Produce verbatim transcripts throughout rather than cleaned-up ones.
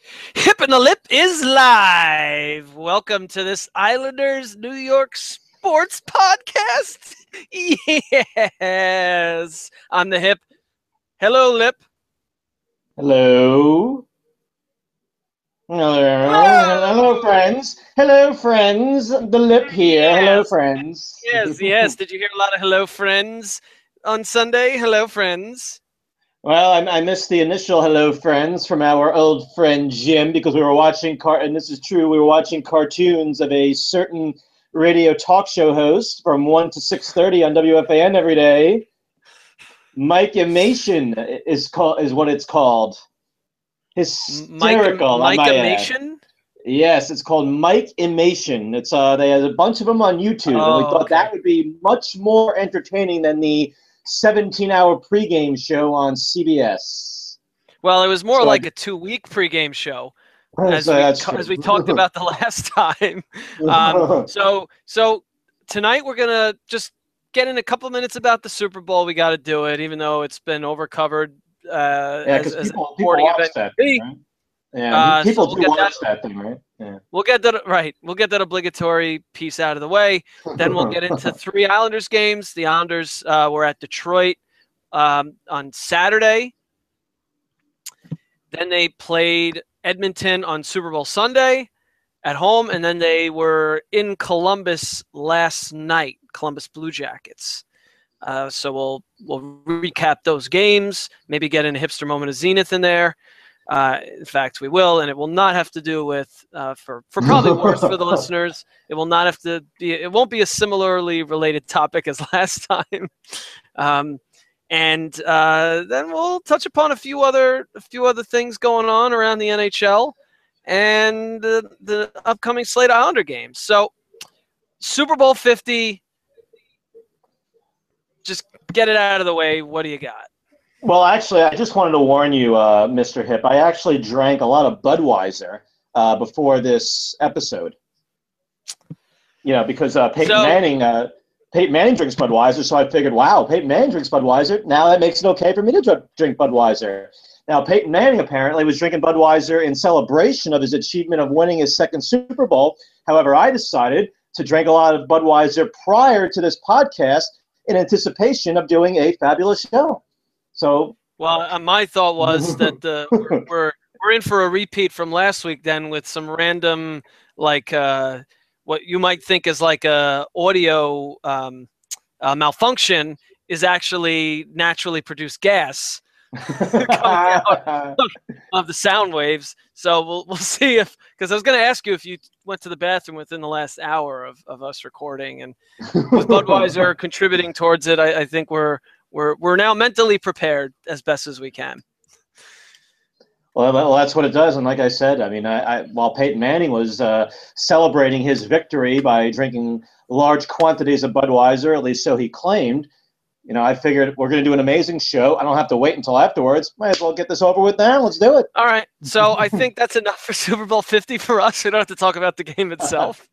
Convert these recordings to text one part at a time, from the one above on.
Hip and the Lip is live. Welcome to this Islanders New York Sports Podcast. Yes, I'm the Hip. Hello, Lip. Hello. Hello. Hello. Hello, friends. Hello, friends. The Lip here. Yes. Hello, friends. Yes, yes. Did you hear a lot of hello, friends on Sunday? Hello, friends. Well, I, I missed the initial hello, friends, from our old friend Jim because we were watching, car- and this is true, we were watching cartoons of a certain radio talk show host from one to six thirty on W F A N every day. Mike-imation is called is what it's called. Hysterical. Mike, Mike-imation? Yes, it's called Mike-imation. It's uh, they have a bunch of them on YouTube, oh, and we thought okay. that would be much more entertaining than the seventeen-hour pregame show on C B S. Well, it was more so like I, a two-week pregame show, as, as we as we talked about the last time. Um, so so tonight we're gonna just get in a couple minutes about the Super Bowl. We got to do it, even though it's been overcovered. Uh, yeah, because people, people watch that thing, right? Yeah, uh, people so do we'll watch that, that thing, right? Yeah. We'll get that right. We'll get that obligatory piece out of the way. Then we'll get into three Islanders games. The Islanders uh, were at Detroit um, on Saturday. Then they played Edmonton on Super Bowl Sunday at home, and then they were in Columbus last night, Columbus Blue Jackets. Uh, so we'll we'll recap those games, maybe get in a hipster moment of Zenith in there. Uh, in fact, we will, and it will not have to do with, uh, for, for probably worse for the listeners, it will not have to be, it won't be a similarly related topic as last time. Um, and uh, then we'll touch upon a few other, a few other things going on around the N H L and the, the upcoming slate of Islander games. So Super Bowl fifty, just get it out of the way. What do you got? Well, actually, I just wanted to warn you, uh, Mister Hip. I actually drank a lot of Budweiser uh, before this episode. You know, because uh, Peyton So- Manning, uh, Peyton Manning drinks Budweiser, so I figured, wow, Peyton Manning drinks Budweiser. Now that makes it okay for me to dr- drink Budweiser. Now, Peyton Manning apparently was drinking Budweiser in celebration of his achievement of winning his second Super Bowl. However, I decided to drink a lot of Budweiser prior to this podcast in anticipation of doing a fabulous show. So, well, uh, my thought was that uh, we're, we're we're in for a repeat from last week, then, with some random, like uh, what you might think is like a audio um, uh, malfunction is actually naturally produced gas coming out of the sound waves. So we'll we'll see if, because I was going to ask you if you went to the bathroom within the last hour of, of us recording, and with Budweiser contributing towards it, I, I think we're. We're we're now mentally prepared as best as we can. Well, well, that's what it does. And like I said, I mean, I, I, while Peyton Manning was uh, celebrating his victory by drinking large quantities of Budweiser, at least so he claimed, you know, I figured we're going to do an amazing show. I don't have to wait until afterwards. Might as well get this over with now. Let's do it. All right. So I think that's enough for Super Bowl fifty for us. We don't have to talk about the game itself.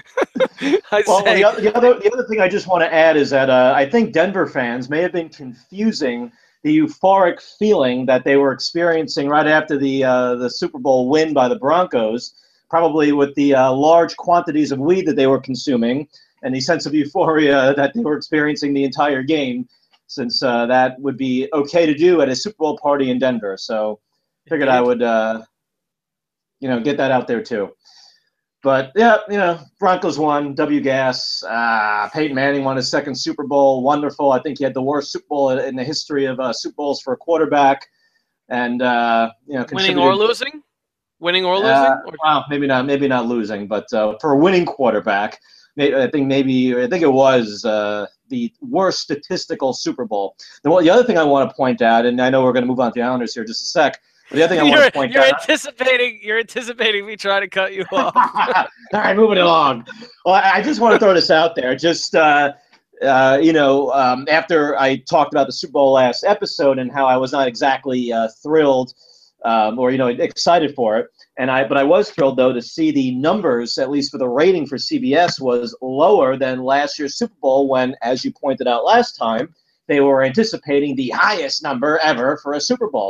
I well, say, the, other, the, other, the other thing I just want to add is that uh, I think Denver fans may have been confusing the euphoric feeling that they were experiencing right after the uh, the Super Bowl win by the Broncos, probably with the uh, large quantities of weed that they were consuming and the sense of euphoria that they were experiencing the entire game, since uh, that would be okay to do at a Super Bowl party in Denver. So I figured I would, uh, you know, get that out there too. But, yeah, you know, Broncos won, W-gas. Uh, Peyton Manning won his second Super Bowl. Wonderful. I think he had the worst Super Bowl in the history of uh, Super Bowls for a quarterback. And, uh, you know, winning or losing? Winning or losing? Uh, or- well, maybe not maybe not losing, but uh, for a winning quarterback, I think maybe I think it was uh, the worst statistical Super Bowl. The, the other thing I want to point out, and I know we're going to move on to the Islanders here in just a sec, but the other thing I want to point you're out. Anticipating, you're anticipating me trying to cut you off. All right, moving along. Well, I just want to throw this out there. Just, uh, uh, you know, um, after I talked about the Super Bowl last episode and how I was not exactly uh, thrilled um, or, you know, excited for it. And I, but I was thrilled, though, to see the numbers, at least for the rating for C B S, was lower than last year's Super Bowl when, as you pointed out last time, they were anticipating the highest number ever for a Super Bowl.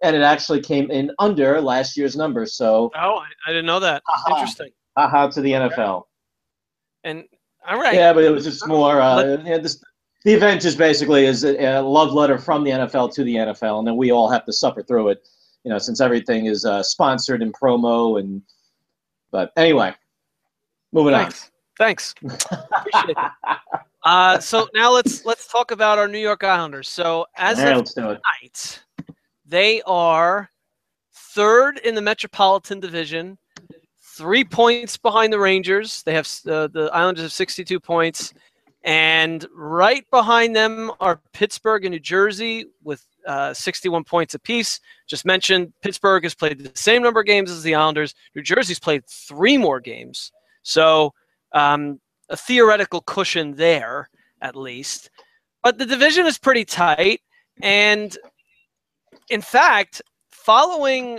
and it actually came in under last year's numbers. So, oh, I, I didn't know that. aha, Interesting. aha to the N F L. And all right. Yeah, but it was just more. Uh, Let, you know, this, the event just basically is a, a love letter from the N F L to the N F L, and then we all have to suffer through it. You know, since everything is uh, sponsored and promo, and but anyway, moving thanks. on. Thanks. Appreciate it. Uh, so now let's let's talk about our New York Islanders. So as All right, of let's do it. tonight, they are third in the Metropolitan Division, three points behind the Rangers. They have uh, the Islanders have sixty-two points, and right behind them are Pittsburgh and New Jersey with uh, sixty-one points apiece. Just mentioned, Pittsburgh has played the same number of games as the Islanders. New Jersey's played three more games, so um, a theoretical cushion there at least. But the division is pretty tight, and in fact, following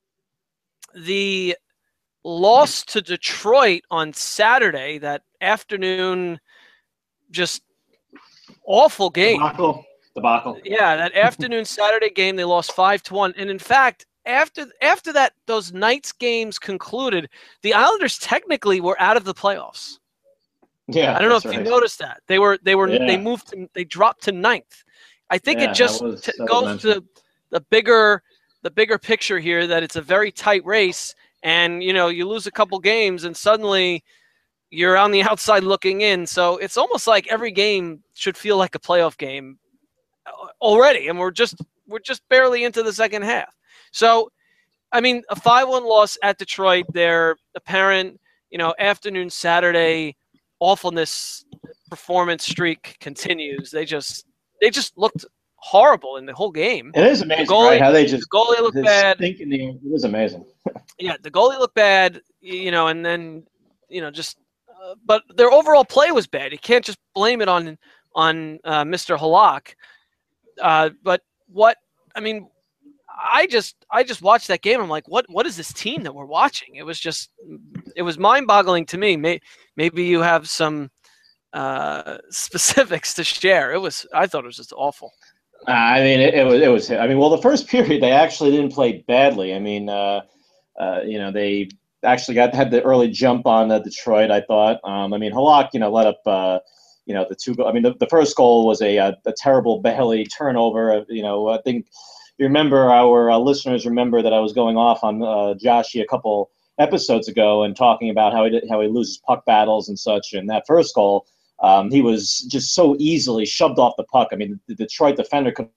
the loss to Detroit on Saturday, that afternoon, just awful game. Debacle. Debacle. Yeah, that afternoon Saturday game, they lost five to one. And in fact, after after that, those nights games concluded, the Islanders technically were out of the playoffs. Yeah, I don't know if right. you noticed that. They were they were yeah. they moved to, they dropped to ninth. I think yeah, it just was, t- goes to the bigger the bigger picture here, that it's a very tight race, and you know, you lose a couple games and suddenly you're on the outside looking in. So it's almost like every game should feel like a playoff game already, and we're just we're just barely into the second half. So, I mean, a five one loss at Detroit, their apparent, you know, afternoon Saturday awfulness performance streak continues. They just they just looked horrible in the whole game. It is amazing, goalie, right? How they just the goalie looked bad. In the, it was amazing. Yeah, the goalie looked bad, you know, and then, you know, just uh, but their overall play was bad. You can't just blame it on on uh, Mister Halak. Uh, but what I mean, I just I just watched that game. I'm like, what what is this team that we're watching? It was just it was mind-boggling to me. Maybe, maybe you have some uh, specifics to share. It was I thought it was just awful. Uh, I mean, it, it was it was. I mean, well, the first period they actually didn't play badly. I mean, uh, uh, you know, they actually got had the early jump on uh, Detroit. I thought. Um, I mean, Halak, you know, let up. Uh, You know, the two. I mean, the, the first goal was a, a a terrible Bailey turnover. You know, I think you remember our uh, listeners remember that I was going off on uh, Joshy a couple episodes ago and talking about how he did, how he loses puck battles and such. And that first goal, um, he was just so easily shoved off the puck. I mean, the Detroit defender could.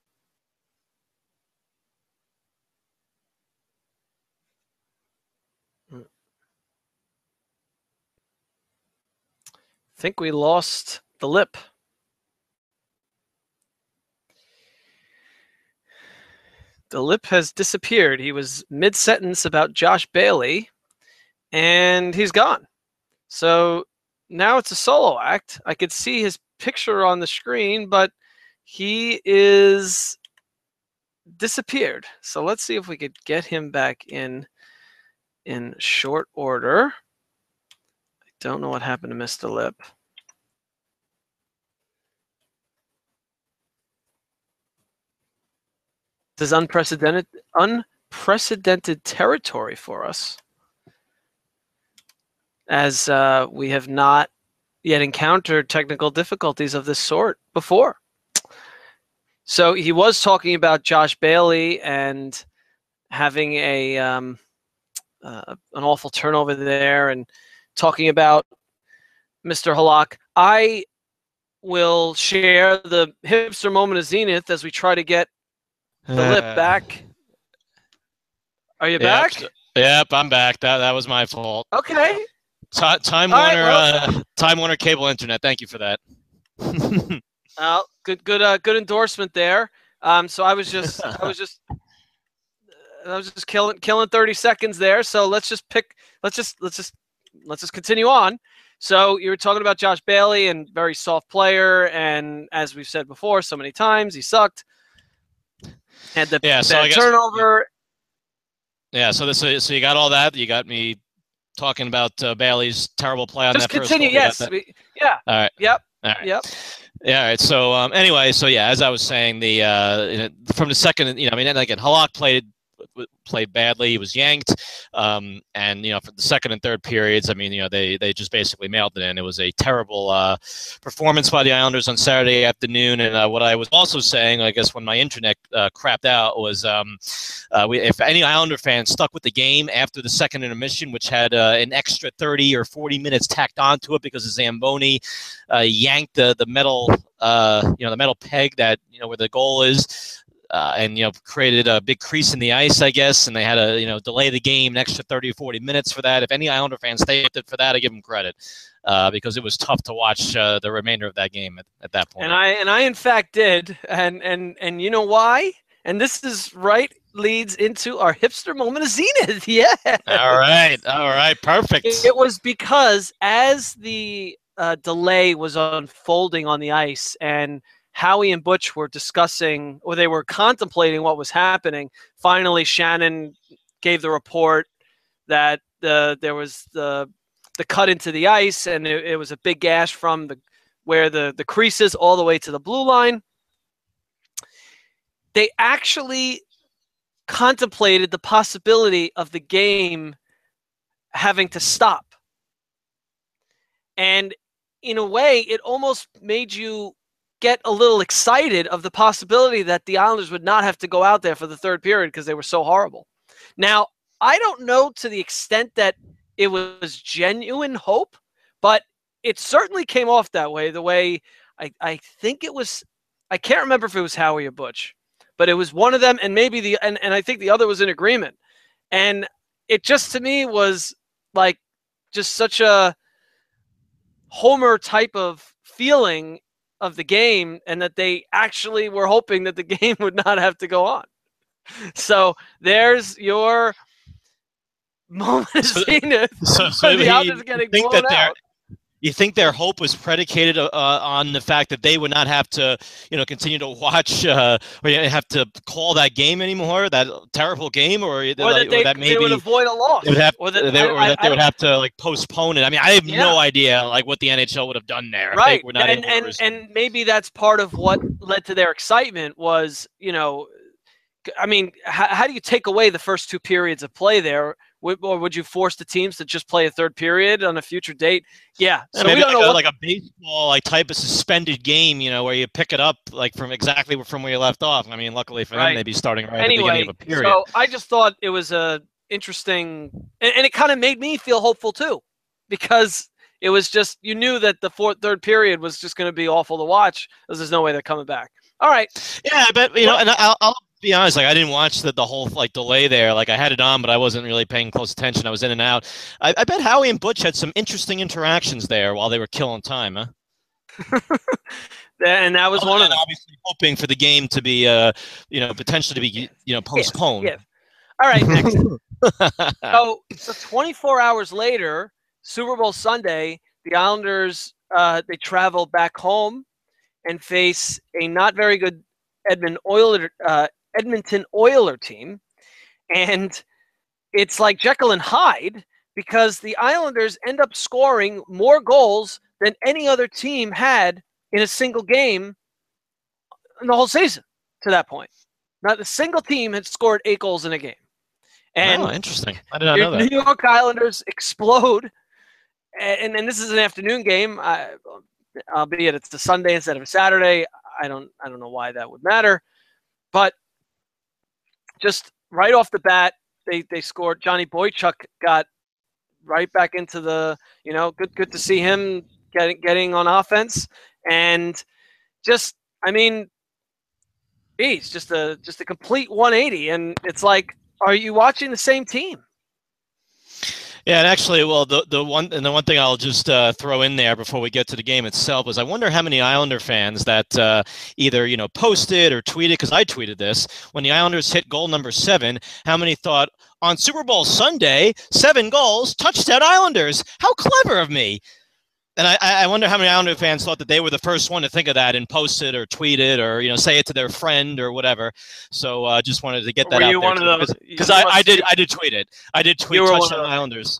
I think we lost the lip. The lip has disappeared. He was mid-sentence about Josh Bailey, and he's gone. So now it's a solo act. I could see his picture on the screen, but he is disappeared. So let's see if we could get him back in in short order. I don't know what happened to Mister Lip. This is unprecedented, unprecedented territory for us, as uh, we have not yet encountered technical difficulties of this sort before. So he was talking about Josh Bailey and having a um, uh, an awful turnover there, and talking about Mister Halak. I will share the hipster moment of Zenith as we try to get the lip back. Are you yep. back? Yep, I'm back. That that was my fault. Okay. T- Time All right, Warner, well- uh, Time Warner Cable Internet. Thank you for that. Uh, good, good, uh, good endorsement there. Um, so I was just, I was just, I was just killing, killing thirty seconds there. So let's just pick, let's just, let's just, let's just continue on. So you were talking about Josh Bailey, and very soft player, and as we've said before so many times, he sucked. Had the Yeah, bad so I guess- turnover. Yeah, so this so you got all that. You got me talking about uh, Bailey's terrible play on Just that first continue. goal. You got Yes. that? We, yeah. All right. Yep. All right. Yep. Yeah. All right. So um, anyway, so yeah, as I was saying, the uh, from the second, you know, I mean, again, Halak played played badly. He was yanked, um, and you know, for the second and third periods, I mean, you know, they they just basically mailed it in. It was a terrible uh, performance by the Islanders on Saturday afternoon. And uh, what I was also saying, I guess, when my internet uh, crapped out, was um, uh, we, if any Islander fan stuck with the game after the second intermission, which had uh, an extra thirty or forty minutes tacked onto it because Zamboni uh, yanked the the metal, uh, you know, the metal peg that you know where the goal is. Uh, and, you know, created a big crease in the ice, I guess, and they had to, you know, delay the game an extra thirty or forty minutes for that. If any Islander fans stayed with it for that, I give them credit uh, because it was tough to watch uh, the remainder of that game at, at that point. And I, and I in fact did. And, and, and you know why? And this is right leads into our hipster moment of Zenith. Yeah. All right. All right. Perfect. It, it was because as the uh, delay was unfolding on the ice and Howie and Butch were discussing, or they were contemplating what was happening. Finally, Shannon gave the report that the there was the the cut into the ice, and it, it was a big gash from the where the the crease is all the way to the blue line. They actually contemplated the possibility of the game having to stop, and in a way, it almost made you get a little excited of the possibility that the Islanders would not have to go out there for the third period because they were so horrible. Now, I don't know to the extent that it was genuine hope, but it certainly came off that way. The way I, I think it was, I can't remember if it was Howie or Butch, but it was one of them, and maybe the, and, and I think the other was in agreement. And it just to me was like just such a Homer type of feeling of the game, and that they actually were hoping that the game would not have to go on. So there's your moment of so, zenith. So, so the Islanders getting think blown that out. You think their hope was predicated uh, on the fact that they would not have to, you know, continue to watch uh, or have to call that game anymore, that terrible game, or, or like, that, they, or that maybe they would avoid a loss, they would have, or that they, or I, that I, they would have to like postpone it. I mean, I have yeah. no idea like what the N H L would have done there. Right, If they were not and able to and, and maybe that's part of what led to their excitement was, you know, I mean, how, how do you take away the first two periods of play there? Or would you force the teams to just play a third period on a future date? Yeah. So so maybe we don't like, know a, what... like a baseball like type of suspended game, you know, where you pick it up like from exactly from where you left off. I mean, luckily for right. them, they'd be starting right anyway, at the beginning of a period. So I just thought it was a interesting, and, and it kind of made me feel hopeful too, because it was just, you knew that the fourth, third period was just going to be awful to watch, because there's no way they're coming back. All right. Yeah, but you know, and I'll, I'll be honest, like I didn't watch the, the whole like delay there. Like I had it on, but I wasn't really paying close attention. I was in and out. I, I bet Howie and Butch had some interesting interactions there while they were killing time, huh? And that was Other one of them. Obviously, hoping for the game to be, uh, you know, potentially to be, you know, postponed. Yeah. yeah. All right. Next. so, so twenty-four hours later, Super Bowl Sunday, the Islanders uh, they travel back home and face a not very good Edmond Oiler, uh, Edmonton Oiler team, and it's like Jekyll and Hyde, because the Islanders end up scoring more goals than any other team had in a single game in the whole season to that point. Not a single team had scored eight goals in a game. And oh, interesting. I did not know that. New York Islanders explode, and, and this is an afternoon game, I, albeit it's a Sunday instead of a Saturday. I don't I don't know why that would matter, but just right off the bat, they, they scored. Johnny Boychuk got right back into the, you know, good good to see him getting getting on offense, and just I mean, geez, just a just a complete one eighty, and it's like, are you watching the same team? Yeah, and actually, well, the the one and the one thing I'll just uh, throw in there before we get to the game itself is I wonder how many Islander fans that uh, either you know posted or tweeted, because I tweeted this when the Islanders hit goal number seven. How many thought on Super Bowl Sunday, seven goals, touchdown Islanders? How clever of me! And I, I wonder how many Islander fans thought that they were the first one to think of that and post it or tweet it or, you know, say it to their friend or whatever. So I uh, just wanted to get that were out you there. One of those, because I, I did I did tweet it. I did tweet touchdown Islanders.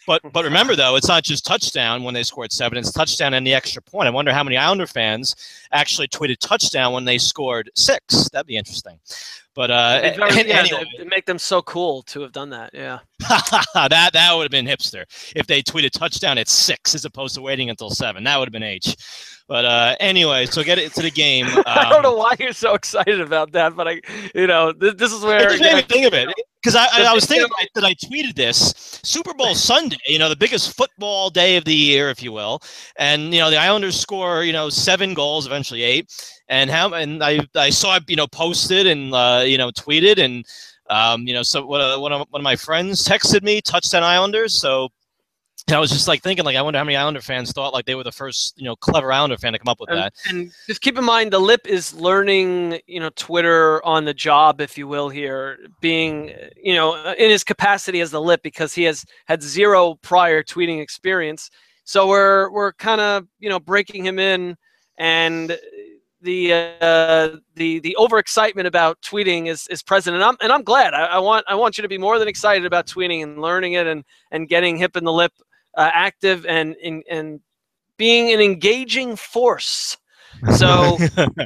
But but remember, though, it's not just touchdown when they scored seven. It's touchdown and the extra point. I wonder how many Islander fans actually tweeted touchdown when they scored six. That'd be interesting. But uh, very, yeah, anyway. it make them so cool to have done that. Yeah, that that would have been hipster if they tweeted touchdown at six as opposed to waiting until seven. That would have been H. But uh, anyway, so get it to the game. Um, I don't know why you're so excited about that, but I, you know, this, this is where. I just made me think of it because I, I, I was thinking you know, that I tweeted this Super Bowl Sunday, you know, the biggest football day of the year, if you will, and you know the Islanders score, you know, seven goals, eventually eight, and how and I I saw it, you know, posted and uh, you know tweeted and um, you know so one of, one of one of my friends texted me touchdown Islanders, so. And I was just like thinking, like, I wonder how many Islander fans thought like they were the first, you know, clever Islander fan to come up with and, that. And just keep in mind, the Lip is learning, you know, Twitter on the job, if you will, here, being, you know, in his capacity as the Lip, because he has had zero prior tweeting experience. So we're we're kind of, you know, breaking him in, and the uh, the the overexcitement about tweeting is is present, and I'm and I'm glad. I, I want I want you to be more than excited about tweeting and learning it and and getting hip in the Lip. Uh, active and, and and being an engaging force. So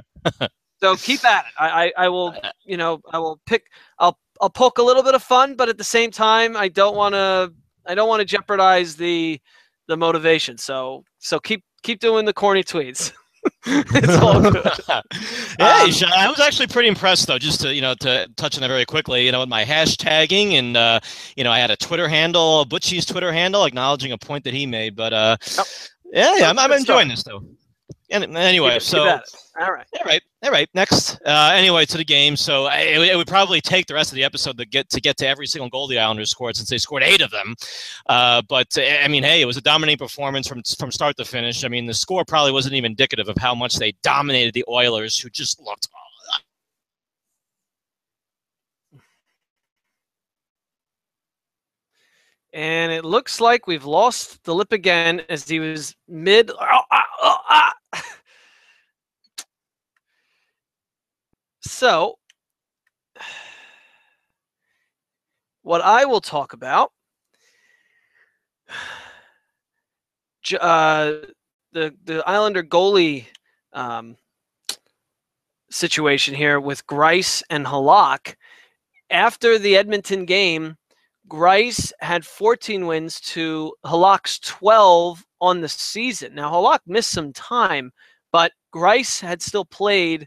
so keep at it. I, I, I will you know I will pick I'll I'll poke a little bit of fun, but at the same time I don't want to I don't want to jeopardize the the motivation. So so keep keep doing the corny tweets. It's all good. Hey, um, Sean, I was actually pretty impressed, though, just to, you know, to touch on that very quickly, you know, with my hashtagging and, uh, you know, I had a Twitter handle, Butchie's Twitter handle, acknowledging a point that he made. But, uh, oh. yeah, yeah, I'm, I'm enjoying this, though. And anyway, keep, so. keep all right. All right. All right. Next. Uh, anyway, to the game. So I, it, it would probably take the rest of the episode to get to get to every single goal the Islanders scored, since they scored eight of them. Uh, but I mean, hey, it was a dominating performance from from start to finish. I mean, the score probably wasn't even indicative of how much they dominated the Oilers, who just looked. And it looks like we've lost the Lip again as he was mid. Oh, ah, oh, ah. So, what I will talk about, uh, the the Islander goalie um, situation here with Greiss and Halak. After the Edmonton game, Greiss had fourteen wins to Halak's twelve on the season. Now, Halak missed some time, but Greiss had still played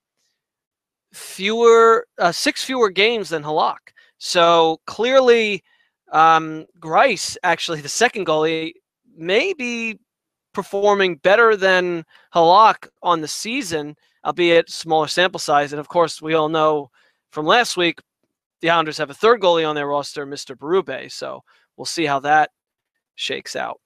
fewer, uh, six fewer games than Halak. So clearly, um, Greiss, actually the second goalie, may be performing better than Halak on the season, albeit smaller sample size. And of course, we all know from last week, the Islanders have a third goalie on their roster, Mister Berube. So we'll see how that shakes out.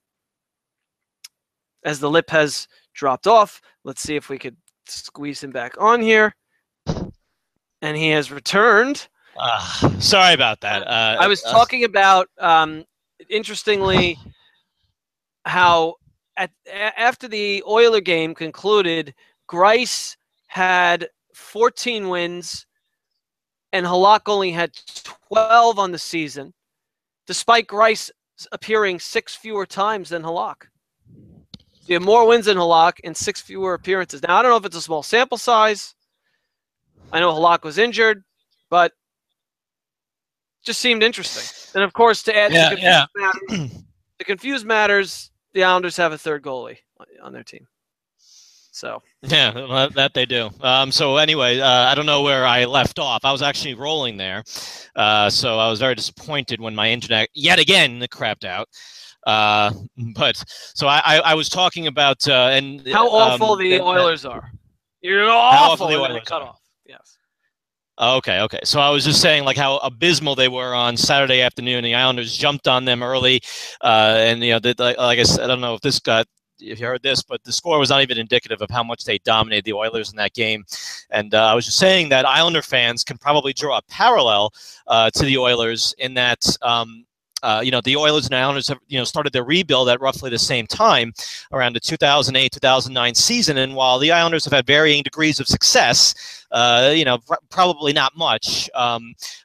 As the Lip has dropped off, let's see if we could squeeze him back on here. And he has returned. Uh, sorry about that. Uh, I was uh, talking about, um, interestingly, how at, after the Oiler game concluded, Greiss had fourteen wins and Halak only had twelve on the season, despite Greiss appearing six fewer times than Halak. He had more wins than Halak and six fewer appearances. Now, I don't know if it's a small sample size. I know Halak was injured, but just seemed interesting. And, of course, to add yeah, to, confuse yeah. matters, to confuse matters, the Islanders have a third goalie on their team. So yeah, well, that they do. Um, so anyway, uh, I don't know where I left off. I was actually rolling there, uh, so I was very disappointed when my internet yet again crapped out. Uh, but so I, I, I was talking about uh, and how awful um, the and, Oilers are. You're awful. The and then Oilers they cut are. off. Yes. Okay, okay. So I was just saying like how abysmal they were on Saturday afternoon. The Islanders jumped on them early, uh, and you know, they, like, like I said, I don't know if this got. If you heard this, but the score was not even indicative of how much they dominated the Oilers in that game. And uh, I was just saying that Islander fans can probably draw a parallel uh, to the Oilers in that, um, uh, you know, the Oilers and Islanders have, you know, started their rebuild at roughly the same time around the two thousand eight two thousand nine season. And while the Islanders have had varying degrees of success, uh, you know, pr- probably not much. Um,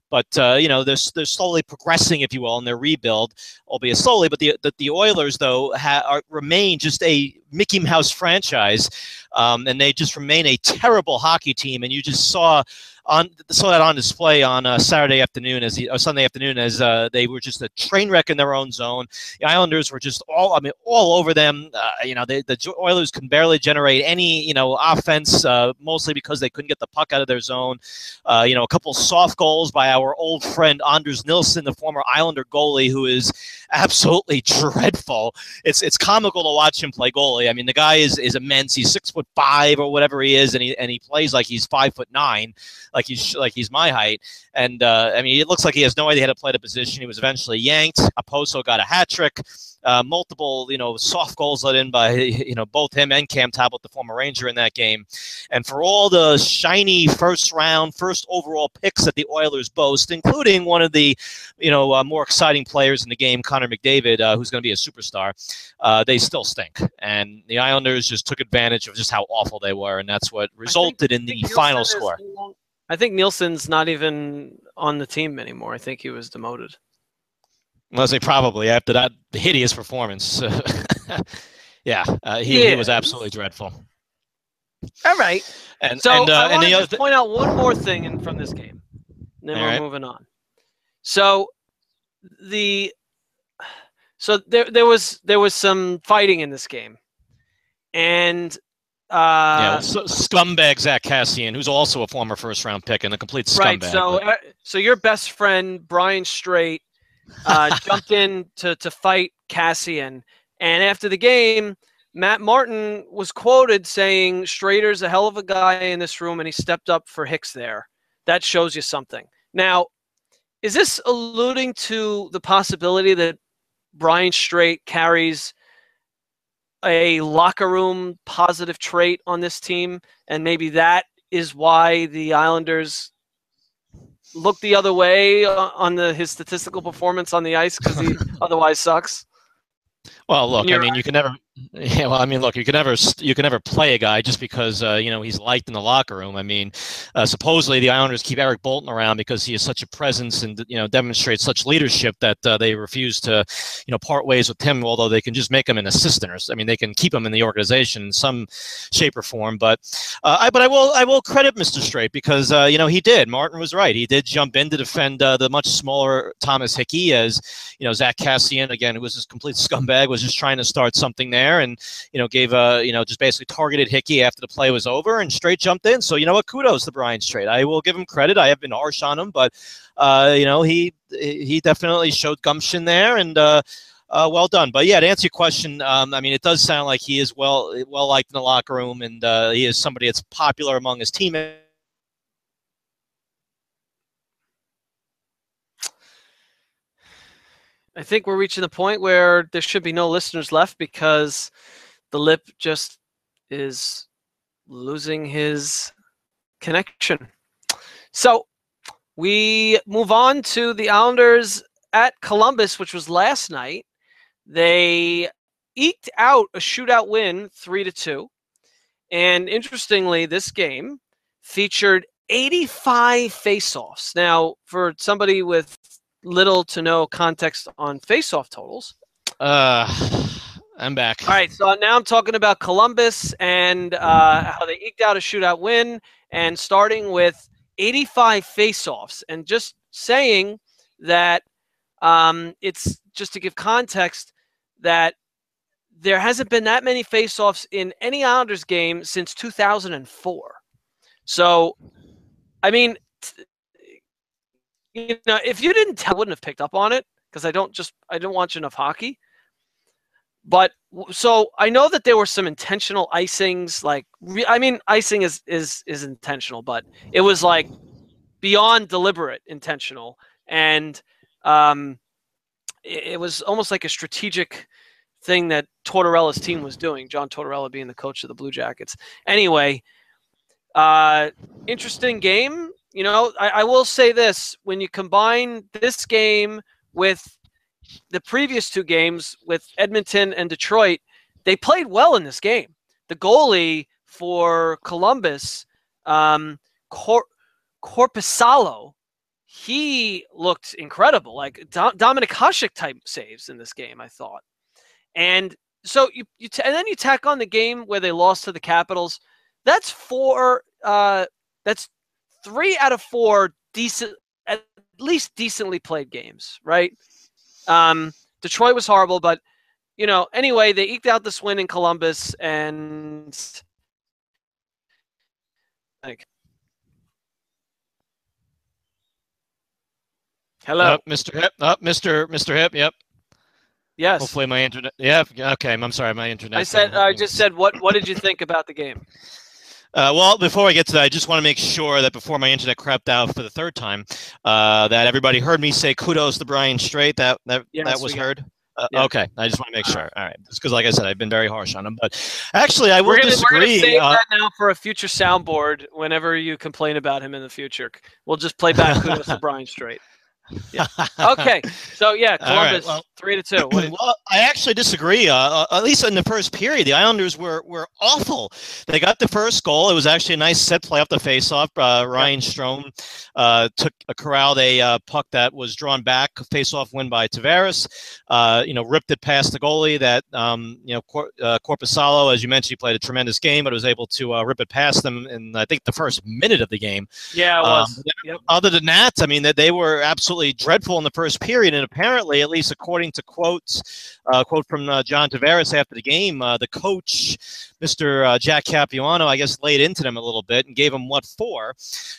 But uh, you know, they're they're slowly progressing, if you will, in their rebuild, albeit slowly. But the the, the Oilers, though, ha, are, remain just a Mickey Mouse franchise, um, and they just remain a terrible hockey team. And you just saw on saw that on display on uh, Saturday afternoon as the, or Sunday afternoon as uh, they were just a train wreck in their own zone. The Islanders were just all I mean all over them. Uh, you know, they, the Oilers can barely generate any you know offense, uh, mostly because they couldn't get the puck out of their zone. Uh, you know, a couple soft goals by our old friend Anders Nilsson, the former Islander goalie, who is absolutely dreadful. It's it's comical to watch him play goalie. I mean, the guy is is immense. He's six foot five or whatever he is, and he and he plays like he's five foot nine. Like he's like he's my height, and uh, I mean, it looks like he has no idea how to play the position. He was eventually yanked. Oposo got a hat trick, uh, multiple you know soft goals let in by you know both him and Cam Talbot, the former Ranger, in that game. And for all the shiny first round, first overall picks that the Oilers boast, including one of the you know uh, more exciting players in the game, Connor McDavid, uh, who's going to be a superstar, uh, they still stink. And the Islanders just took advantage of just how awful they were, and that's what resulted in the final score. I think Nielsen's not even on the team anymore. I think he was demoted. Leslie, probably after that hideous performance. yeah, uh, he, yeah, he was absolutely dreadful. All right. And so and, uh, I want and to the just other point out one more thing in, from this game. And then All we're right. moving on. So the so there there was there was some fighting in this game, and. Uh, yeah, well, so, scumbag Zach Cassian, who's also a former first-round pick and a complete scumbag. Right. So, but... uh, so your best friend Brian Straight uh, jumped in to to fight Cassian, and after the game, Matt Martin was quoted saying, "Strader's a hell of a guy in this room, and he stepped up for Hicks there. That shows you something." Now, is this alluding to the possibility that Brian Straight carries a locker room positive trait on this team, and maybe that is why the Islanders look the other way on the his statistical performance on the ice because he otherwise sucks? Well, look, I mean, you can never. Yeah, well, I mean, look, you can never you can never play a guy just because uh, you know he's liked in the locker room. I mean, uh, supposedly the Islanders keep Eric Bolton around because he is such a presence and you know demonstrates such leadership that uh, they refuse to you know part ways with him. Although they can just make him an assistant, or I mean, they can keep him in the organization in some shape or form. But uh, I but I will I will credit Mister Straight because uh, you know he did. Martin was right. He did jump in to defend uh, the much smaller Thomas Hickey as you know Zach Cassian again, who was this complete scumbag, was just trying to start something there. And you know, gave a you know just basically targeted Hickey after the play was over, and Straight jumped in. So you know what? Kudos to Brian Straight. I will give him credit. I have been harsh on him, but uh, you know he he definitely showed gumption there, and uh, uh, well done. But yeah, to answer your question, um, I mean, it does sound like he is well well liked in the locker room, and uh, he is somebody that's popular among his teammates. I think we're reaching the point where there should be no listeners left because the lip just is losing his connection. So we move on to the Islanders at Columbus, which was last night. They eked out a shootout win, three to two. And interestingly, this game featured eighty-five faceoffs. Now, for somebody with little to no context on face-off totals. Uh, I'm back. All right, so now I'm talking about Columbus and uh, how they eked out a shootout win, and starting with eighty-five face-offs, and just saying that um, it's just to give context that there hasn't been that many face-offs in any Islanders game since two thousand four. So, I mean, t- you know, if you didn't tell, I wouldn't have picked up on it because I don't just I don't watch enough hockey. But so I know that there were some intentional icings. Like, I mean, icing is is is intentional, but it was like beyond deliberate intentional, and um, it, it was almost like a strategic thing that Tortorella's team was doing. John Tortorella being the coach of the Blue Jackets. Anyway, uh, interesting game. You know, I, I will say this. When you combine this game with the previous two games with Edmonton and Detroit, they played well in this game. The goalie for Columbus, um, Cor- Corpusalo, he looked incredible, like Do- Dominic Hasek type saves in this game, I thought. And so you, you t- and then you tack on the game where they lost to the Capitals. That's four. Uh, that's three out of four decent, at least decently played games, right? Um, Detroit was horrible, but you know, anyway, they eked out this win in Columbus, and like, hello, uh, Mister Hip, uh, Mister Mister Hip, yep. Yes. Hopefully my internet. Yeah. Okay. I'm sorry. My internet. I said. I just said. What What did you think about the game? Uh, well, before I get to that, I just want to make sure that before my internet crapped out for the third time, uh, that everybody heard me say kudos to Brian Straight. That that Yes, that was we heard. Uh, yeah. Okay, I just want to make sure. All right, just because, like I said, I've been very harsh on him. But actually, I will We're gonna, disagree. We're gonna save uh, that now for a future soundboard. Whenever you complain about him in the future, we'll just play back kudos to Brian Straight. Yeah. Okay. So yeah, Columbus All right, well, three to two. What did, well, I actually disagree. Uh, uh, at least in the first period, the Islanders were were awful. They got the first goal. It was actually a nice set play off the faceoff. Uh, Ryan Strome uh, took a corralled a uh, puck that was drawn back. Faceoff win by Tavares. Uh, you know, ripped it past the goalie. That um, you know, Cor- uh, Corpusalo, as you mentioned, he played a tremendous game, but was able to uh, rip it past them in I think the first minute of the game. yeah, it was. Um, Yep. Other than that, I mean, that they were absolutely dreadful in the first period, and apparently, at least according to quotes, uh, quote from uh, John Tavares after the game, uh, the coach, Mister Uh, Jack Capuano, I guess, laid into them a little bit and gave them what for,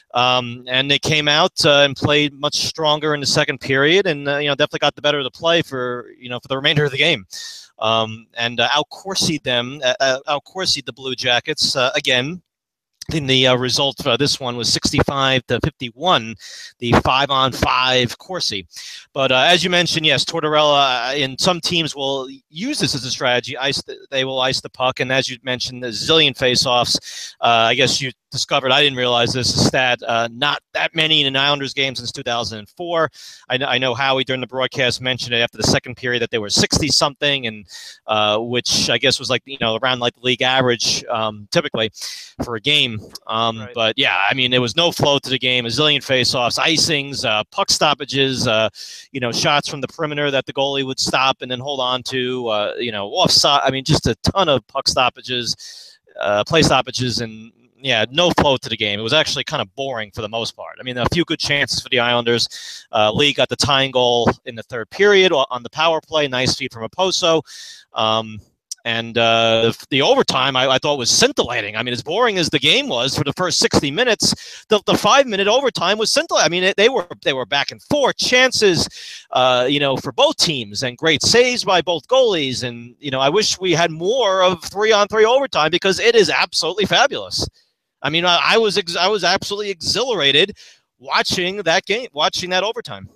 um, and they came out uh, and played much stronger in the second period, and uh, you know, definitely got the better of the play for you know for the remainder of the game. Um, and uh, outcoursied them, uh, outcoursied the Blue Jackets uh, again. I think the uh, result for this one was sixty-five to fifty-one, the five-on-five Corsi. But uh, as you mentioned, yes, Tortorella, uh, in some teams will use this as a strategy. Ice the, they will ice the puck, and as you mentioned, the zillion face-offs. Uh, I guess you discovered, I didn't realize this, a stat, uh, not that many in an Islanders game since two thousand four. I know, I know Howie during the broadcast mentioned it after the second period that they were sixty-something, and uh, which I guess was like, you know, around like the league average um, typically for a game. Um, Right. But yeah, I mean, there was no flow to the game, a zillion face-offs, icings, uh, puck stoppages, uh, you know, shots from the perimeter that the goalie would stop and then hold on to, uh, you know, offside. I mean, just a ton of puck stoppages, uh, play stoppages, and yeah, no flow to the game. It was actually kind of boring for the most part. I mean, a few good chances for the Islanders. Uh, Lee got the tying goal in the third period on the power play. Nice feed from Oposo. Um, And uh, the overtime, I, I thought, was scintillating. I mean, as boring as the game was for the first sixty minutes, the, the five-minute overtime was scintillating. I mean, it, they were they were back and forth, chances, uh, you know, for both teams, and great saves by both goalies. And you know, I wish we had more of three-on-three overtime because it is absolutely fabulous. I mean, I, I was ex- I was absolutely exhilarated watching that game, watching that overtime.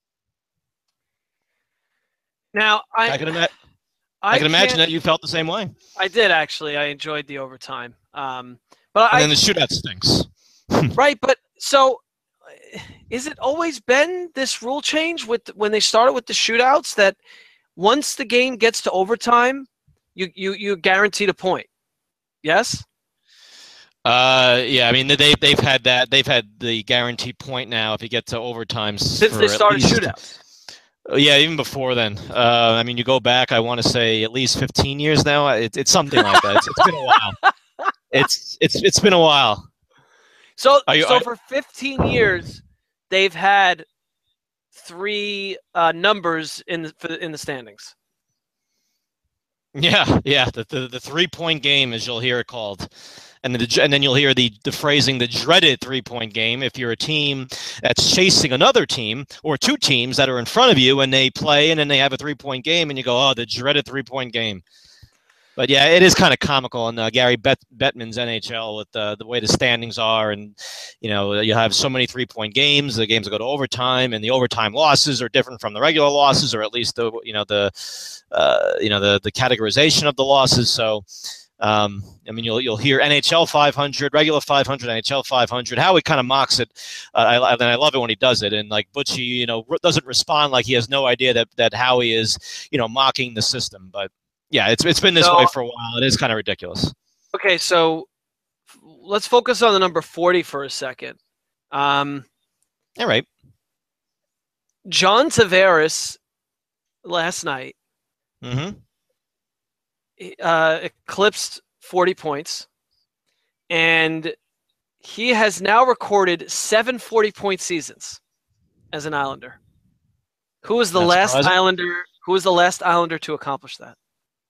Now I, I can imagine. I, I can imagine can't- that you felt the same way. I did actually. I enjoyed the overtime. Um, but And I then the shootout stinks. right. But so, is it always been this rule change with when they started with the shootouts that once the game gets to overtime, you you you guaranteed a point? Yes. Uh, yeah, I mean they they've had that they've had the guaranteed point now if you get to overtime Since for they at started least- shootouts. Yeah, even before then. Uh, I mean, you go back, I want to say at least fifteen years now. It, it's something like that. It's, it's been a while. It's it's it's been a while. So Are you- so are- for fifteen years, they've had three uh, numbers in the for the, in the standings. Yeah, yeah. The the, the three point game, as you'll hear it called. And then, the, and then you'll hear the, the phrasing, the dreaded three-point game, if you're a team that's chasing another team or two teams that are in front of you and they play and then they have a three-point game and you go, oh, the dreaded three-point game. But, yeah, it is kind of comical in uh, Gary Bet- Bettman's N H L with uh, the way the standings are. And, you know, you have so many three-point games, the games that go to overtime, and the overtime losses are different from the regular losses, or at least the, you know, the, uh, you know, the, the categorization of the losses. So, Um, I mean, you'll you'll hear N H L five hundred, regular five hundred, N H L five hundred. Howie kind of mocks it, uh, I, and I love it when he does it. And like Butchie, you know, doesn't respond like he has no idea that that Howie is, you know, mocking the system. But yeah, it's it's been this So- way for a while. It is kind of ridiculous. Okay, so f- let's focus on the number forty for a second. Um, All right. John Tavares last night Mm-hmm. uh, eclipsed forty points, and he has now recorded seven forty-point seasons as an Islander. Who was the That's last surprising. Islander? Who was the last Islander to accomplish that?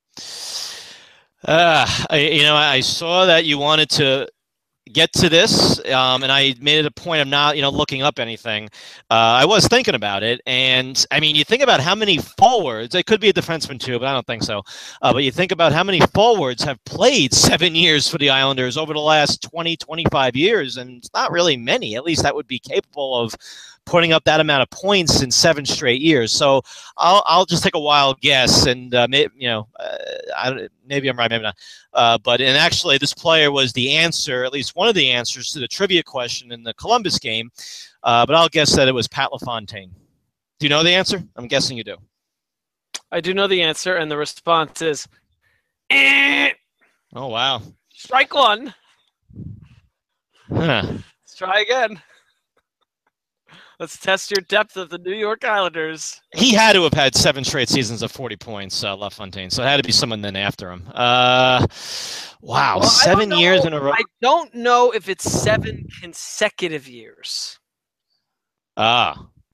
Uh, I, you know, I saw that you wanted to get to this, um, and I made it a point of not, you know, looking up anything. Uh, I was thinking about it, and I mean, you think about how many forwards. It could be a defenseman too, but I don't think so. Uh, but you think about how many forwards have played seven years for the Islanders over the last twenty, twenty-five years, and it's not really many. At least that would be capable of putting up that amount of points in seven straight years. So I'll I'll just take a wild guess, and uh, maybe, you know, uh, I, maybe I'm right, maybe not. Uh, but and actually, this player was the answer, at least one of the answers to the trivia question in the Columbus game. Uh, but I'll guess that it was Pat LaFontaine. Do you know the answer? I'm guessing you do. I do know the answer, and the response is, eh, Oh wow. strike one. Huh. Let's try again. Let's test your depth of the New York Islanders. He had to have had seven straight seasons of forty points, uh, LaFontaine. So it had to be someone then after him. Uh, wow, Well, I seven don't years know- in a row. I don't know if it's seven consecutive years. Ah.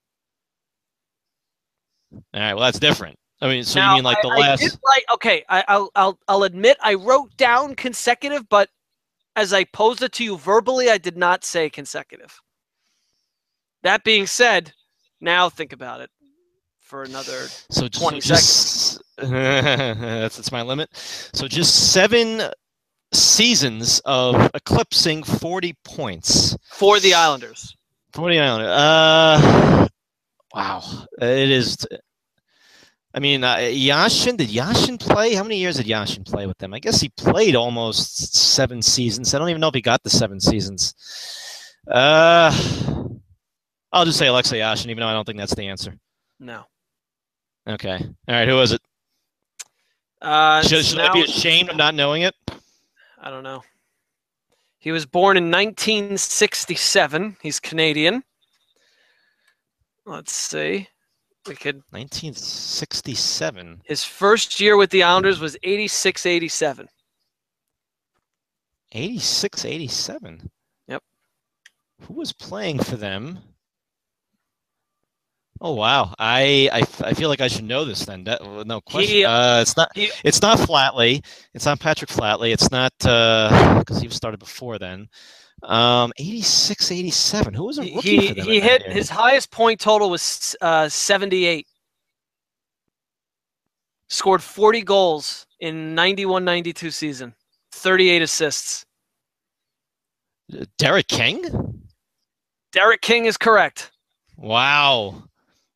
All right. Well, that's different. I mean, so Now, you mean like the I, I last? did write, okay, I, I'll, I'll, I'll admit I wrote down consecutive, but as I posed it to you verbally, I did not say consecutive. That being said, now think about it for another So twenty so just, that's that's my limit. So just seven seasons of eclipsing forty points. for the Islanders. forty Islanders. Uh, wow. It is. I mean, uh, Yashin, did Yashin play? How many years did Yashin play with them? I guess he played almost seven seasons. I don't even know if he got the seven seasons. Uh, I'll just say Alexei Yashin, even though I don't think that's the answer. No. Okay. All right. Who was it? Uh, Should, so should I be now- ashamed of not knowing it? I don't know. He was born in nineteen sixty-seven. He's Canadian. Let's see. We could. nineteen sixty-seven. His first year with the Islanders was eighty-six eighty-seven. eighty-six eighty-seven. Yep. Who was playing for them? Oh wow, I, I, I feel like I should know this then. That, no question. He- uh, it's not. he- It's not Flatley. It's not Patrick Flatley. It's not because he started before then. Um, eighty-six eighty-seven. Who was a rookie He for them? he in that hit year? his highest point total was uh, seventy-eight. Scored forty goals in ninety-one ninety-two season. thirty-eight assists. Derek King. Derek King is correct. Wow.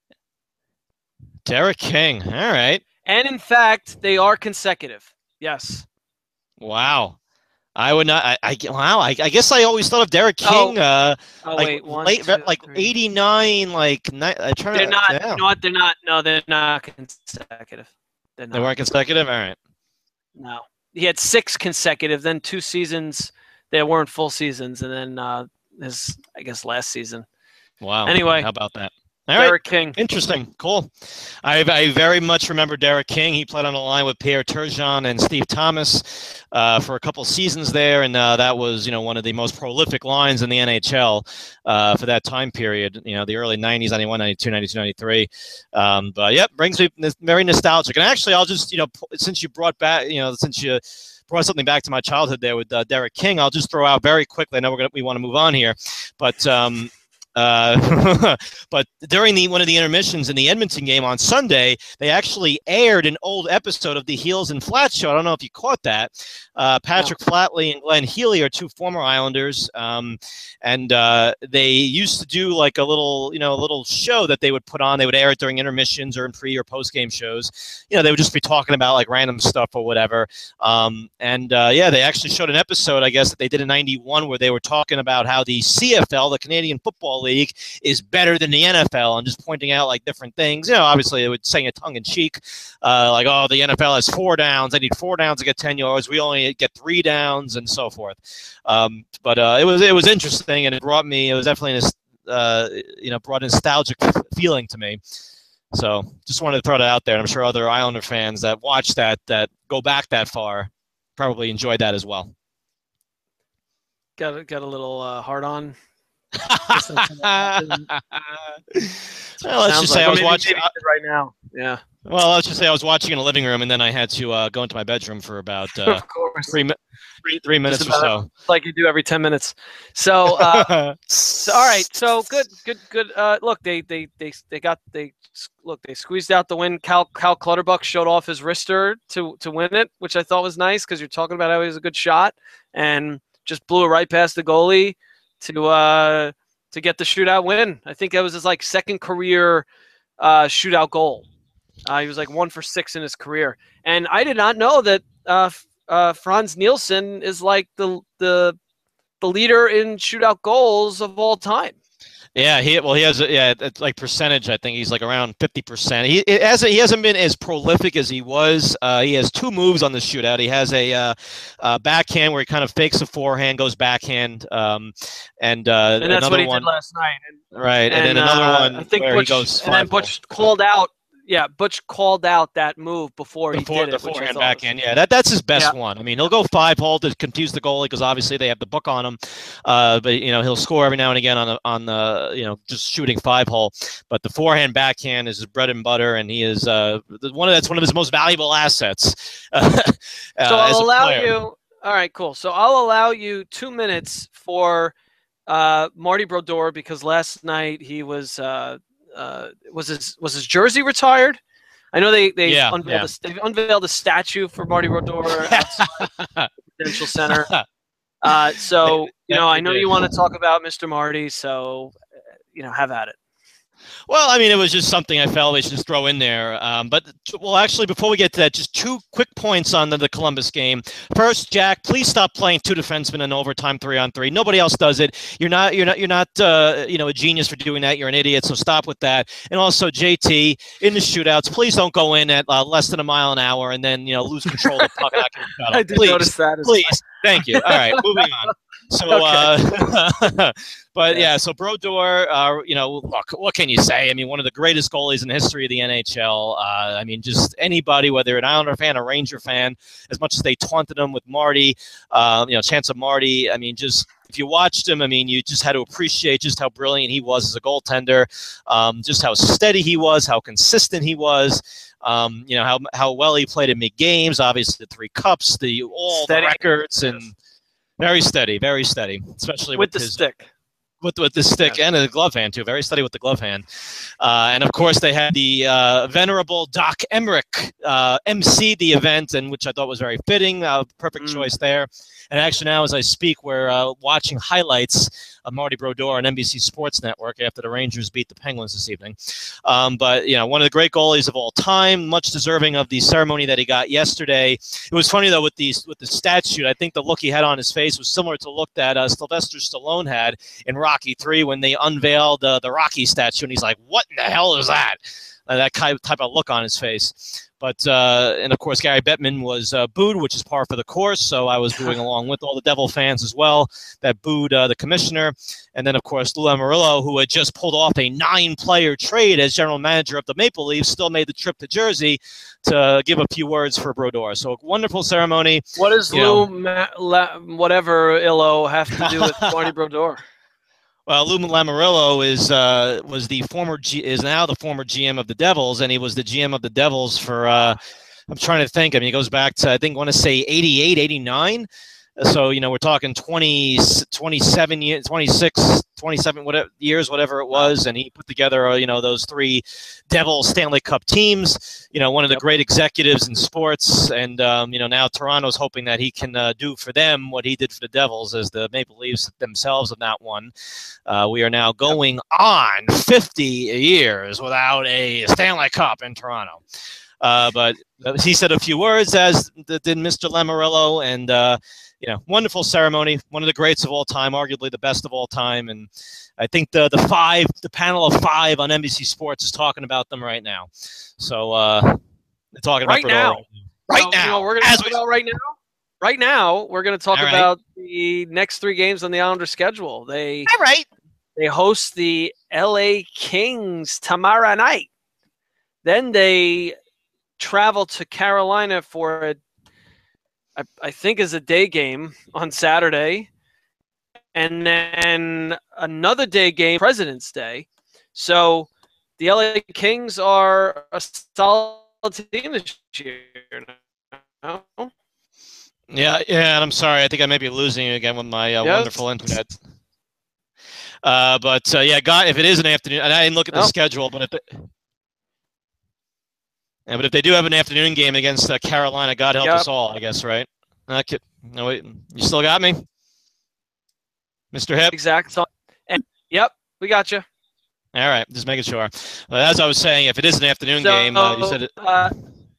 Derek King. All right. And in fact, they are consecutive. Yes. Wow. I would not. I, I wow. I, I guess I always thought of Derek Oh, King. uh, Oh like wait, one, late, two, like three. eighty-nine. Like ni- I try to. They're not. Yeah. You know what? They're not. No, they're not consecutive. They're They not. weren't consecutive. All right. No. He had six consecutive. Then two seasons. They weren't full seasons, and then uh, his I guess last season. Wow. Anyway. How about that? All right. Derek King. Interesting. Cool. I, I very much remember Derek King. He played on the line with Pierre Turgeon and Steve Thomas uh, for a couple seasons there, and uh, that was, you know, one of the most prolific lines in the N H L uh, for that time period. You know, the early nineties, ninety-one, ninety-two, ninety-two, ninety-three. Um, but yep, brings me very nostalgic. And actually, I'll just, you know, since you brought back, you know, since you brought something back to my childhood there with uh, Derek King, I'll just throw out very quickly. I know we're gonna we want to move on here, but. Um, Uh, but during the one of the intermissions in the Edmonton game on Sunday, they actually aired an old episode of the Heels and Flat show. I don't know if you caught that. Uh, Patrick no. Flatley and Glenn Healy are two former Islanders, um, and uh, they used to do like a little, you know, a little show that they would put on. They would air it during intermissions or in pre or post game shows. You know, they would just be talking about like random stuff or whatever. Um, and uh, yeah, they actually showed an episode, I guess, that they did in ninety-one where they were talking about how the C F L, the Canadian Football League, is better than the N F L, and just pointing out like different things. You know, obviously they would say it tongue in cheek, uh, like, oh, the N F L has four downs. They need four downs to get ten yards. We only get three downs, and so forth. Um, but uh, it was it was interesting, and it brought me. It was definitely uh, you know, brought a nostalgic feeling to me. So just wanted to throw that out there. And I'm sure other Islander fans that watch that, that go back that far, probably enjoyed that as well. Got a, got a little uh, hard on. well, let's just say like, I was maybe, watching maybe right now. Yeah. Well, let's just say I was watching in the living room, and then I had to uh, go into my bedroom for about uh, of course. three, three, three minutes or so. Like you do every ten minutes. So, uh, so all right. So good, good, good. Uh, look, they, they, they, they got they look they squeezed out the win. Cal Cal Clutterbuck showed off his wrister to to win it, which I thought was nice because you're talking about how he was a good shot and just blew it right past the goalie to uh to get the shootout win. I think that was his like second career uh, shootout goal. Uh, he was like one for six in his career, and I did not know that uh, uh, Frans Nielsen is like the the the leader in shootout goals of all time. Yeah, he well he has a, yeah it's like percentage. I think he's like around fifty percent. He it hasn't he hasn't been as prolific as he was. Uh, he has two moves on the shootout. He has a uh, uh, backhand where he kind of fakes a forehand, goes backhand, um, and uh, and that's another what he one, did last night. And, right, and, and then another uh, one I think where Butch, he goes and then Butch called out. Yeah, Butch called out that move before he Before, did it. The forehand backhand, yeah, that that's his best yeah. one. I mean, he'll go five hole to confuse the goalie because obviously they have the book on him. Uh, but you know, he'll score every now and again on the on the you know just shooting five hole. But the forehand backhand is his bread and butter, and he is uh one of that's one of his most valuable assets. uh, so I'll allow player. you. All right, cool. So I'll allow you two minutes for uh, Marty Brodeur because last night he was. Uh, Uh, was his was his jersey retired? I know they they yeah, unveiled yeah. A, they unveiled a statue for Marty Brodeur outside the Prudential Center. Uh, so you know, I know you want to talk about Mister Marty, so you know, have at it. Well, I mean, it was just something I felt we should just throw in there. Um, but, well, actually, before we get to that, just two quick points on the, the Columbus game. First, Jack, please stop playing two defensemen in overtime three on three. Nobody else does it. You're not, you're not, you're not, uh, you know, a genius for doing that. You're an idiot. So stop with that. And also, J T, in the shootouts, please don't go in at uh, less than a mile an hour and then, you know, lose control of the puck. I did please, notice that. Please, thank you. All right, moving on. So, okay. uh, but yeah, so Brodeur, uh, you know, look, what can you say? I mean, one of the greatest goalies in the history of the N H L. Uh, I mean, just anybody, whether an Islander fan, a Ranger fan, as much as they taunted him with Marty, uh, you know, Chance of Marty. I mean, just if you watched him, I mean, you just had to appreciate just how brilliant he was as a goaltender, um, just how steady he was, how consistent he was. Um, you know, how how well he played in mid games. Obviously, the three cups, the all steady. the records and. Very steady, very steady, especially with, with the his, stick. With with the stick yeah. and the glove hand too. Very steady with the glove hand, uh, and of course they had the uh, venerable Doc Emmerich uh, emceed the event, and which I thought was very fitting. Uh, perfect mm. choice there. And actually now, as I speak, we're uh, watching highlights of Marty Brodeur on N B C Sports Network after the Rangers beat the Penguins this evening. Um, but, you know, one of the great goalies of all time, much deserving of the ceremony that he got yesterday. It was funny, though, with the, with the statue. I think the look he had on his face was similar to the look that uh, Sylvester Stallone had in Rocky three when they unveiled uh, the Rocky statue. And he's like, what in the hell is that? Uh, that kind type of look on his face. But, uh, and of course, Gary Bettman was uh, booed, which is par for the course. So I was booing along with all the Devil fans as well that booed uh, the commissioner. And then, of course, Lou Lamoriello, who had just pulled off a nine-player trade as general manager of the Maple Leafs, still made the trip to Jersey to give a few words for Brodeur. So a wonderful ceremony. What does Lou, Ma- La- whatever Illo, have to do with Marty Brodeur? Well, Lou Lamoriello is uh, was the former G- is now the former G M of the Devils, and he was the G M of the Devils for uh, I'm trying to think. I mean, he goes back to I think I want to say eighty-eight, eighty-nine. So you know we're talking twenty, twenty-seven years, twenty-six, twenty-seven whatever years, whatever it was, and he put together uh, you know those three Devils Stanley Cup teams. You know, one of the yep. great executives in sports, and um, you know now Toronto's hoping that he can uh, do for them what he did for the Devils, as the Maple Leafs themselves have not won. Uh, we are now going yep. on fifty years without a Stanley Cup in Toronto. Uh, but he said a few words, as did Mister Lamoriello, and uh, you know, wonderful ceremony, one of the greats of all time, arguably the best of all time, and I think the the five, the panel of five on N B C Sports is talking about them right now. So uh, they're talking about right now, right so, now. You know, we're going to talk we... about right now. Right now, we're going to talk all about right. the next three games on the Islanders schedule. They all right. They host the L A Kings tomorrow night. Then they travel to Carolina for a, I, I think is a day game on Saturday. And then another day game, President's Day. So the L A Kings are a solid team this year. No? Yeah, yeah, and I'm sorry. I think I may be losing you again with my uh, Yes. wonderful internet. Uh, but uh, yeah, God, if it is an afternoon, and I didn't look at the Oh. schedule, but if they, yeah, but if they do have an afternoon game against uh, Carolina, God help Yep. us all, I guess, right? Okay. No, wait, you still got me, Mister Hip? Exact. So, and, yep, we got you. All right, just making sure. Well, as I was saying, if it is an afternoon So, game, uh, you said it. uh,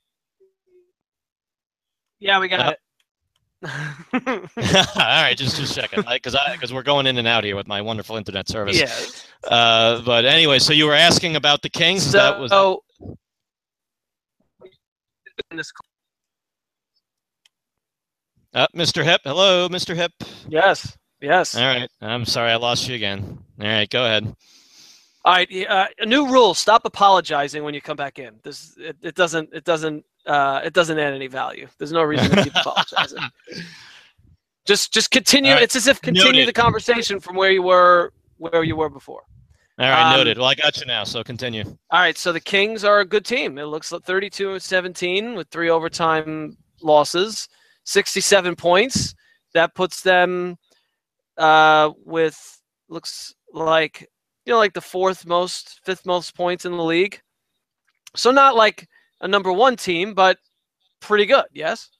yeah, we got Uh, it. All right, just just checking, because I because we're going in and out here with my wonderful internet service. Yeah. Uh, but anyway, so you were asking about the Kings. So, that was uh, Mister Hip. Hello, Mister Hip. yes, yes. All right, I'm sorry, I lost you again. All right, go ahead. All right, uh, a new rule: stop apologizing when you come back in. This it, it doesn't it doesn't uh, it doesn't add any value. There's no reason to keep apologizing. Just just continue. All right. It's as if continue Noted. the conversation from where you were where you were before. All right, Um, noted. Well, I got you now, so continue. All right, so the Kings are a good team. It looks like thirty-two and seventeen with three overtime losses, sixty-seven points. That puts them uh, with looks like you know like the fourth most, fifth most points in the league. So not like a number one team, but pretty good. Yes.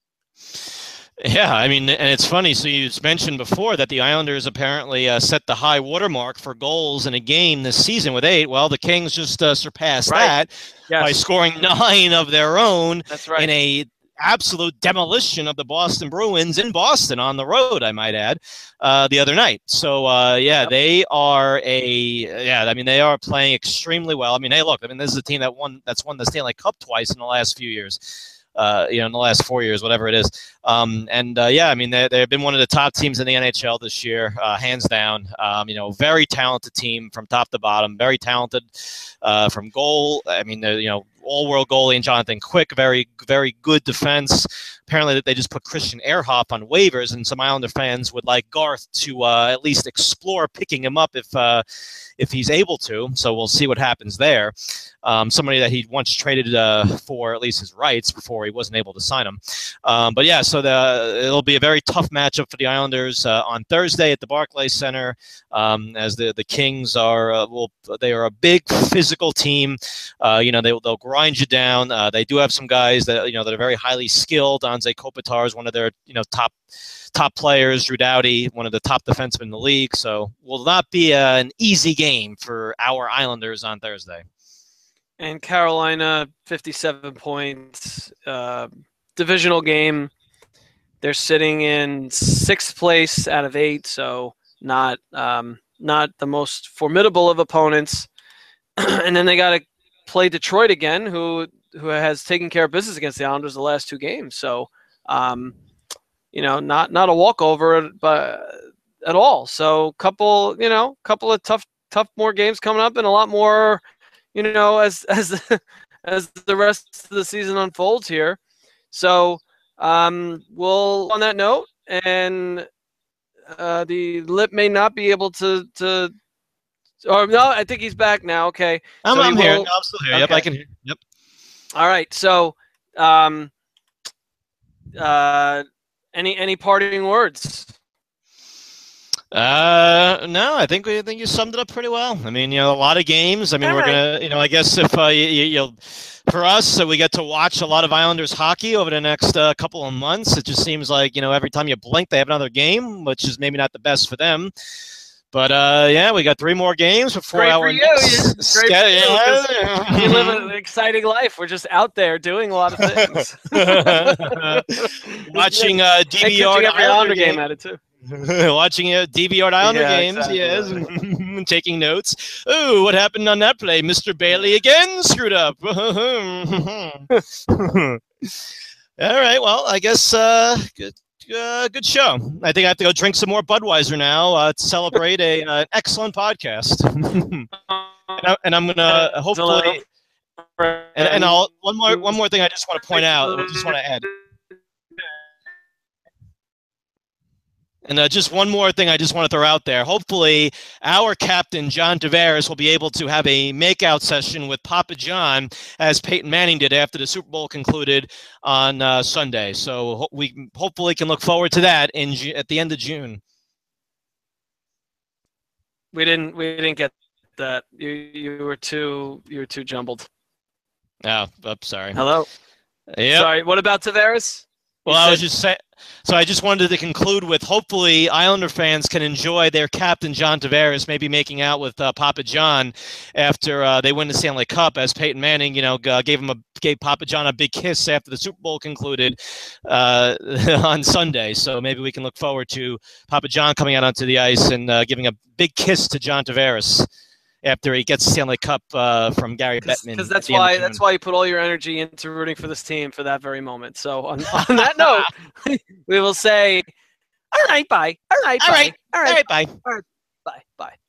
Yeah, I mean, and it's funny. So you mentioned before that the Islanders apparently uh, set the high watermark for goals in a game this season with eight. Well, the Kings just uh, surpassed Right. that Yes. by scoring nine of their own That's right. in a absolute demolition of the Boston Bruins in Boston on the road, I might add, uh, the other night. So, uh, yeah, Yep. they are a yeah. I mean, they are playing extremely well. I mean, hey, look. I mean, this is a team that won that's won the Stanley Cup twice in the last few years. Uh, you know, in the last four years, whatever it is. Um, and uh, yeah, I mean, they they've been one of the top teams in the N H L this year, uh, hands down. Um, you know, very talented team from top to bottom. Very talented uh, from goal. I mean, you know, all-world goalie and Jonathan Quick, very very good defense. Apparently, they just put Christian Ehrhoff on waivers, and some Islander fans would like Garth to uh, at least explore picking him up if uh, if he's able to. So we'll see what happens there. Um, somebody that he once traded uh, for at least his rights before he wasn't able to sign him. Um, but yeah, so the, it'll be a very tough matchup for the Islanders uh, on Thursday at the Barclays Center, um, as the the Kings are uh, well, they are a big physical team. Uh, you know, they they'll grind you down. Uh, they do have some guys that you know that are very highly skilled. Anze Kopitar is one of their you know top. top players. Drew Doughty, one of the top defensemen in the league. So will not be uh, an easy game for our Islanders on Thursday. And Carolina, fifty-seven points, uh, divisional game. They're sitting in sixth place out of eight, so not um, not the most formidable of opponents. And then they got to play Detroit again, who who has taken care of business against the Islanders the last two games. So, um, you know, not not a walkover, but at all. So, couple, you know, couple of tough tough more games coming up, and a lot more. You know, as as the, as the rest of the season unfolds here, so um, we'll on that note, and uh, the lip may not be able to to. Or no, I think he's back now. Okay, I'm, So he I'm here. will- No, I'm still here. Yep, okay. I can hear. Yep. all right. So, um, uh, any any parting words? Uh, no, I think we I think you summed it up pretty well. I mean, you know, a lot of games. I mean, All we're right. gonna, you know, I guess if uh, you, you, you'll, for us, so we get to watch a lot of Islanders hockey over the next uh, couple of months. It just seems like you know every time you blink, they have another game, which is maybe not the best for them. But uh, yeah, we got three more games before Great our for you. next It's great for you, schedule. You live an exciting life. We're just out there doing a lot of things. Watching uh, D And V R catching every Islander Islander game. game at it too. Watching uh, D V R Islander Yeah, games, exactly, yes, taking notes. Oh, what happened on that play? Mister Bailey again screwed up. All right, well, I guess uh, good, uh, good show. I think I have to go drink some more Budweiser now uh, to celebrate a uh, excellent podcast. and, I, and I'm gonna hopefully. And, and I'll one more one more thing I just want to point out. I just want to add. And uh, just one more thing I just want to throw out there. Hopefully, our captain, John Tavares, will be able to have a makeout session with Papa John, as Peyton Manning did after the Super Bowl concluded on uh, Sunday. So ho- we hopefully can look forward to that in Ju- at the end of June. We didn't. We didn't get that. You you were too. You were too jumbled. Oh, I'm sorry. Hello. Yeah. Sorry. What about Tavares? Well, I was just saying. So I just wanted to conclude with hopefully Islander fans can enjoy their captain, John Tavares, maybe making out with uh, Papa John after uh, they win the Stanley Cup, as Peyton Manning, you know, uh, gave him a gave Papa John a big kiss after the Super Bowl concluded uh, on Sunday. So maybe we can look forward to Papa John coming out onto the ice and uh, giving a big kiss to John Tavares after he gets the Stanley Cup uh, from Gary Cause, Bettman. Because that's why that's why you put all your energy into rooting for this team for that very moment. So on, on that note, we will say, all right, bye. All right, all bye. right, all right, all right, bye. All right, bye, bye.